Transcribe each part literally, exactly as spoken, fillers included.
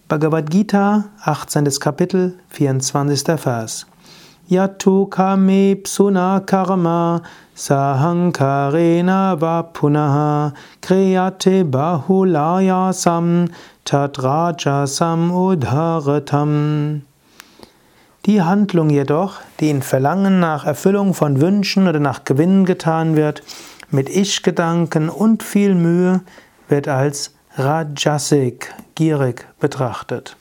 Bhagavad Gita, achtzehntes Kapitel, vierundzwanzigster Vers. Yatu kame psuna karma sahankarena va punaha kriyate bahulayasam tadrajasam udharatam. Die Handlung jedoch, die in Verlangen nach Erfüllung von Wünschen oder nach Gewinn getan wird, mit Ich-Gedanken und viel Mühe, wird als Rajasik, gierig betrachtet.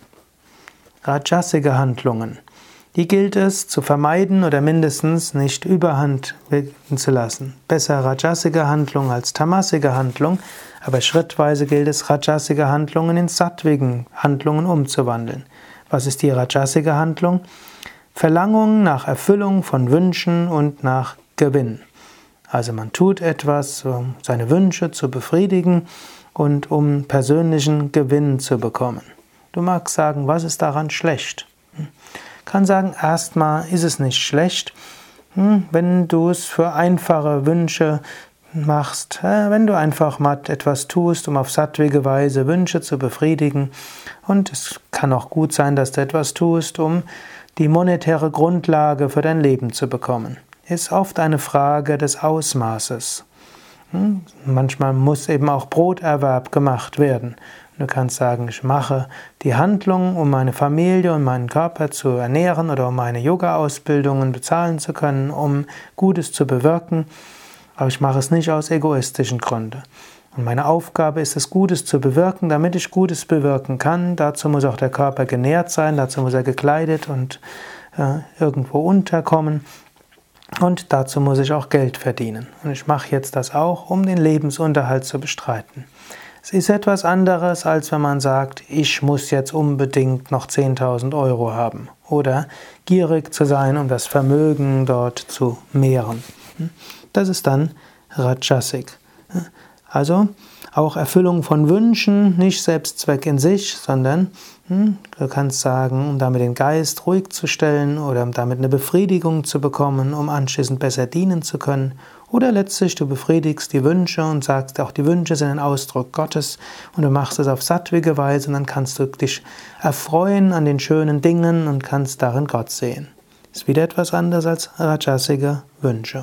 Rajasige Handlungen, die gilt es zu vermeiden oder mindestens nicht überhand wirken zu lassen. Besser rajasige Handlung als tamasige Handlung, aber schrittweise gilt es, rajasige Handlungen in sattwigen Handlungen umzuwandeln. Was ist die rajasige Handlung? Verlangung nach Erfüllung von Wünschen und nach Gewinn. Also man tut etwas, um seine Wünsche zu befriedigen und um persönlichen Gewinn zu bekommen. Du magst sagen, was ist daran schlecht? Kann sagen, erstmal ist es nicht schlecht, wenn du es für einfache Wünsche machst, wenn du einfach mal etwas tust, um auf sattwige Weise Wünsche zu befriedigen. Und es kann auch gut sein, dass du etwas tust, um die monetäre Grundlage für dein Leben zu bekommen. Ist oft eine Frage des Ausmaßes. Manchmal muss eben auch Broterwerb gemacht werden. Du kannst sagen, ich mache die Handlung, um meine Familie und meinen Körper zu ernähren oder um meine Yoga-Ausbildungen bezahlen zu können, um Gutes zu bewirken, aber ich mache es nicht aus egoistischen Gründen. Und meine Aufgabe ist es, Gutes zu bewirken, damit ich Gutes bewirken kann. Dazu muss auch der Körper genährt sein, dazu muss er gekleidet und äh, irgendwo unterkommen. Und dazu muss ich auch Geld verdienen. Und ich mache jetzt das auch, um den Lebensunterhalt zu bestreiten. Es ist etwas anderes, als wenn man sagt, ich muss jetzt unbedingt noch zehntausend Euro haben. Oder gierig zu sein, um das Vermögen dort zu mehren. Das ist dann Rajasik. Also auch Erfüllung von Wünschen, nicht Selbstzweck in sich, sondern hm, du kannst sagen, um damit den Geist ruhig zu stellen oder um damit eine Befriedigung zu bekommen, um anschließend besser dienen zu können. Oder letztlich du befriedigst die Wünsche und sagst, auch die Wünsche sind ein Ausdruck Gottes und du machst es auf sattwige Weise und dann kannst du dich erfreuen an den schönen Dingen und kannst darin Gott sehen. Das ist wieder etwas anderes als rajasige Wünsche.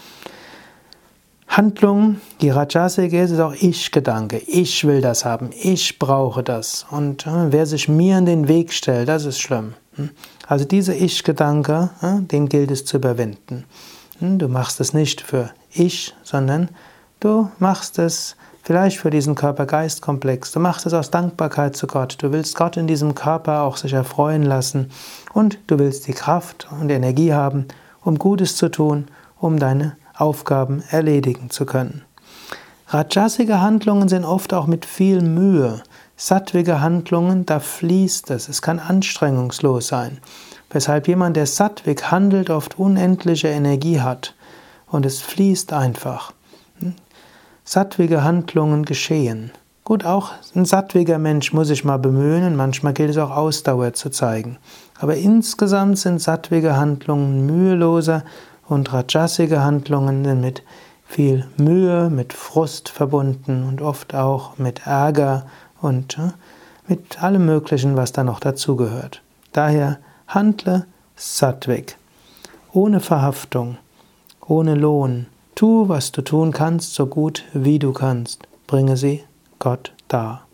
Handlung, die Rajasik ist, ist auch Ich-Gedanke. Ich will das haben, ich brauche das. Und äh, wer sich mir in den Weg stellt, das ist schlimm. Also diese Ich-Gedanke, äh, den gilt es zu überwinden. Du machst es nicht für ich, sondern du machst es vielleicht für diesen Körper-Geist-Komplex. Du machst es aus Dankbarkeit zu Gott. Du willst Gott in diesem Körper auch sich erfreuen lassen. Und du willst die Kraft und die Energie haben, um Gutes zu tun, um deine Aufgaben erledigen zu können. Rajasige Handlungen sind oft auch mit viel Mühe. Sattwige Handlungen, da fließt es. Es kann anstrengungslos sein. Weshalb jemand, der sattwig handelt, oft unendliche Energie hat. Und es fließt einfach. Sattwige Handlungen geschehen. Gut, auch ein sattwiger Mensch muss sich mal bemühen und manchmal gilt es auch Ausdauer zu zeigen. Aber insgesamt sind sattwige Handlungen müheloser und rajasige Handlungen sind mit viel Mühe, mit Frust verbunden und oft auch mit Ärger und mit allem Möglichen, was da noch dazugehört. Daher handle sattwig, ohne Verhaftung, ohne Lohn. Tu, was du tun kannst, so gut wie du kannst. Bringe sie Gott dar.